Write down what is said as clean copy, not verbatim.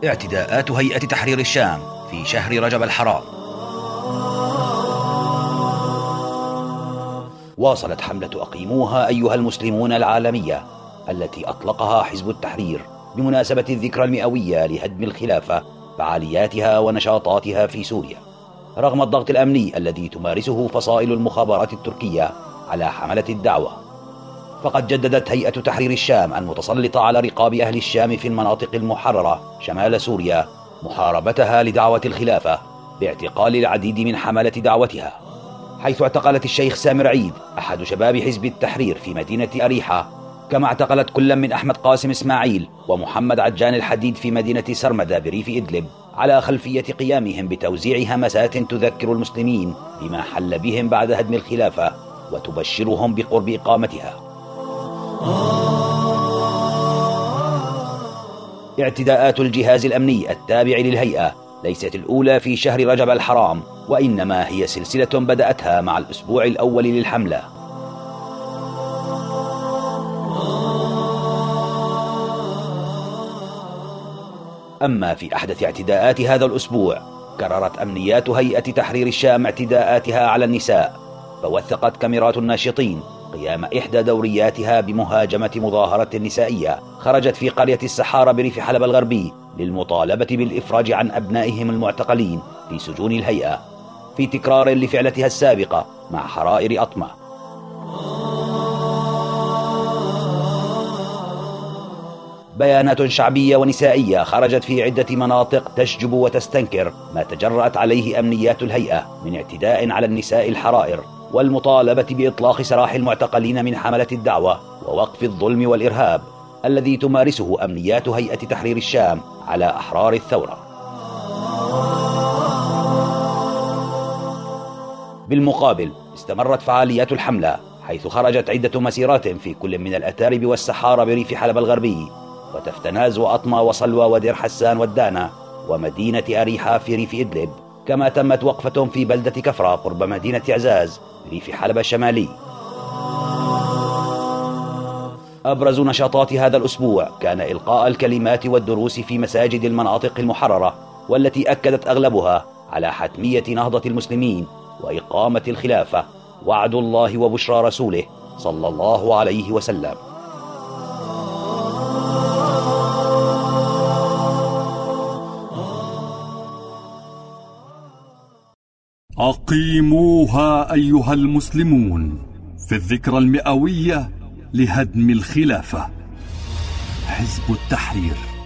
اعتداءات هيئة تحرير الشام في شهر رجب الحرام. واصلت حملة أقيموها أيها المسلمون العالمية التي أطلقها حزب التحرير بمناسبة الذكرى المئوية لهدم الخلافة فعالياتها ونشاطاتها في سوريا، رغم الضغط الأمني الذي تمارسه فصائل المخابرات التركية على حملة الدعوة. فقد جددت هيئة تحرير الشام المتسلطة على رقاب أهل الشام في المناطق المحررة شمال سوريا محاربتها لدعوة الخلافة باعتقال العديد من حملة دعوتها، حيث اعتقلت الشيخ سامر عيد أحد شباب حزب التحرير في مدينة أريحة، كما اعتقلت كل من أحمد قاسم إسماعيل ومحمد عجان الحديد في مدينة سرمدة بريف إدلب، على خلفية قيامهم بتوزيع همسات تذكر المسلمين بما حل بهم بعد هدم الخلافة وتبشرهم بقرب إقامتها. اعتداءات الجهاز الأمني التابع للهيئة ليست الأولى في شهر رجب الحرام، وإنما هي سلسلة بدأتها مع الأسبوع الأول للحملة. أما في أحدث اعتداءات هذا الأسبوع، كررت أمنيات هيئة تحرير الشام اعتداءاتها على النساء، فوثقت كاميرات الناشطين قيام إحدى دورياتها بمهاجمة مظاهرة نسائية خرجت في قرية السحارة بريف حلب الغربي للمطالبة بالإفراج عن أبنائهم المعتقلين في سجون الهيئة، في تكرار لفعلتها السابقة مع حرائر أطمة. بيانات شعبية ونسائية خرجت في عدة مناطق تشجب وتستنكر ما تجرأت عليه أمنيات الهيئة من اعتداء على النساء الحرائر، والمطالبة بإطلاق سراح المعتقلين من حملة الدعوة ووقف الظلم والإرهاب الذي تمارسه أمنيات هيئة تحرير الشام على أحرار الثورة. بالمقابل، استمرت فعاليات الحملة، حيث خرجت عدة مسيرات في كل من الأتارب والسحارة بريف حلب الغربي وتفتناز وأطمة وصلوى ودير حسان والدانة ومدينة أريحة في ريف إدلب، كما تمت وقفة في بلدة كفرة قرب مدينة عزاز ريف حلب الشمالي. أبرز نشاطات هذا الأسبوع كان إلقاء الكلمات والدروس في مساجد المناطق المحررة، والتي أكدت أغلبها على حتمية نهضة المسلمين وإقامة الخلافة، وعد الله وبشرى رسوله صلى الله عليه وسلم. أقيموها أيها المسلمون في الذكرى المئوية لهدم الخلافة. حزب التحرير.